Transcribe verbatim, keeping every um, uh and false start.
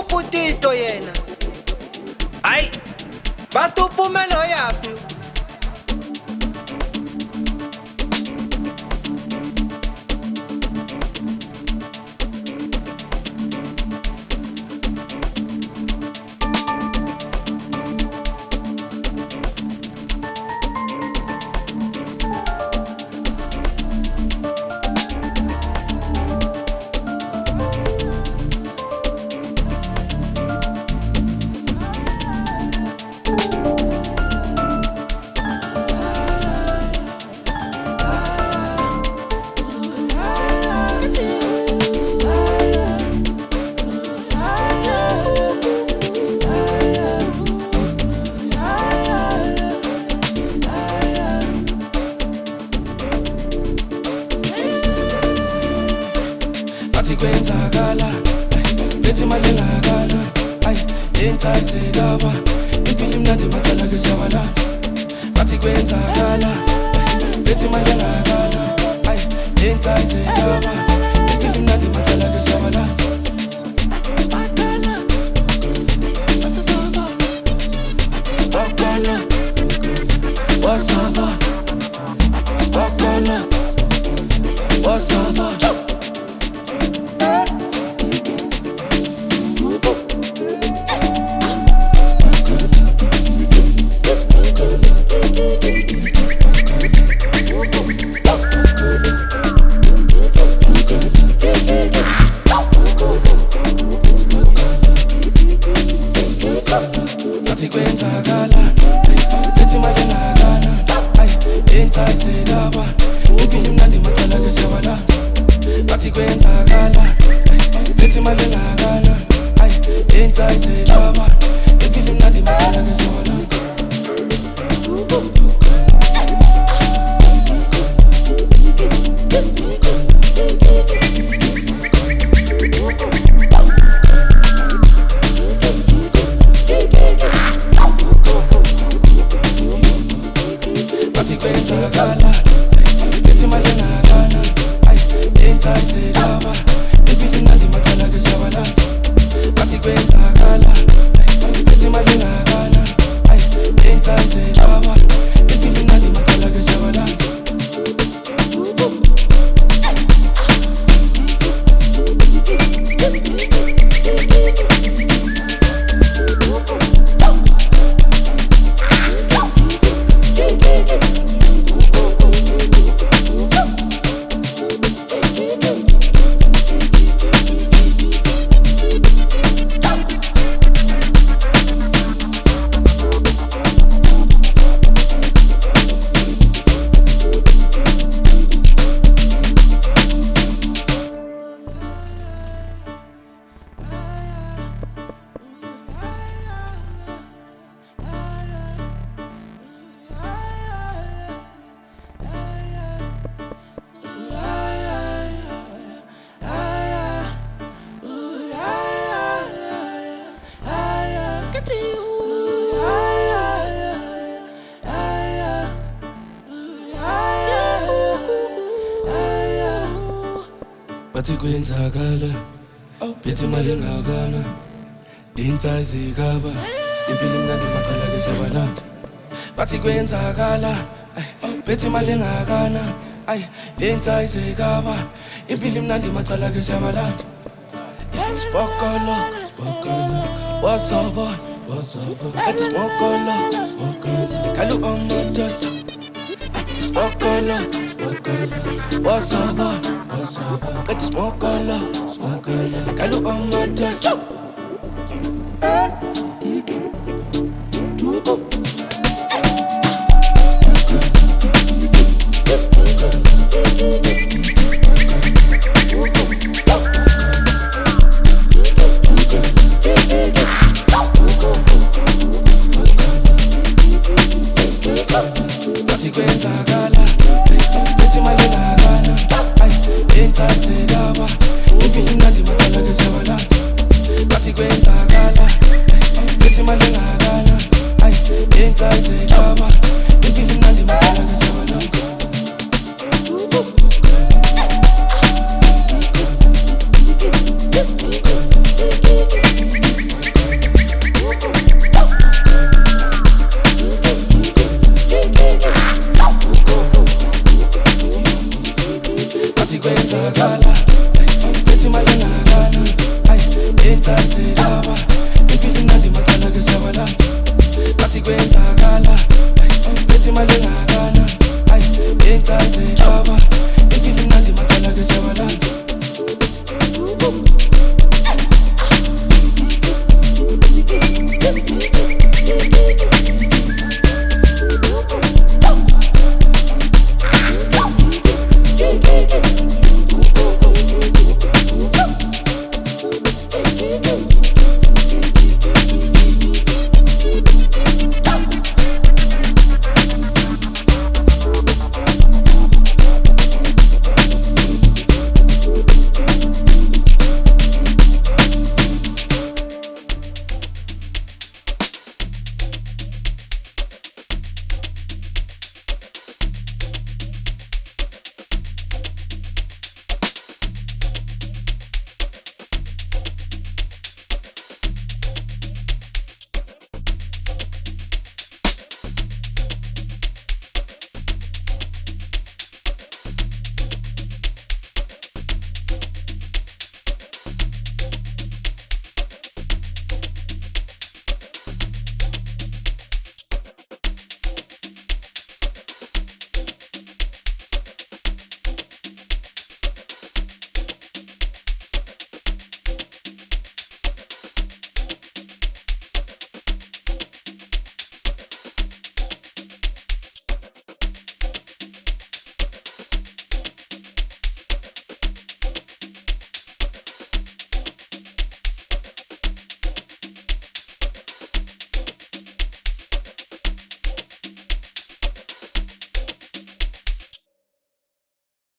uputito yena. Ay, bathi uphumelo yaphi? Kwenzakala bethi imali engakana ay entayisekaba impilo imnandi macala kesiyabala bathi kwenzakala bethi imali engakana ay entayisekaba impilo imnandi macala kesiyabala Spakala asasaba Spakala wasaba Spakala wasaba kwenzakala bethi imali engakana ay entayisekaba impilo imnandi macala kesiyabala bathi kwenzakala bethi imali engakana ay entayisekaba impilo imnandi macala kesiyabala kwenzakala bethi imali engakana ay entayisekaba impilo imnandi macala kesiyabala bathi kwenzakala bethi imali engakana ay entayisekaba impilo imnandi macala kesiyabala bathi kwenzakala bethi imali engakana entayisekaba impilo imnandi macala kesiyabala bathi kwenzakala bethi imali engakana ay entayisekaba impilo imnandi macala kesiyabala Spakala Spakala wasaba wasaba ati Spakala Spakala kalu amatas Spakala Spakala wasaba wasaba ati Spakala Spakala kalu amatas bathi kwenzakala bethi imali engakana ay entayisekaba impilo imnandi macala kesiyabala bathi kwenzakala bethi imali engakana ay entayisekaba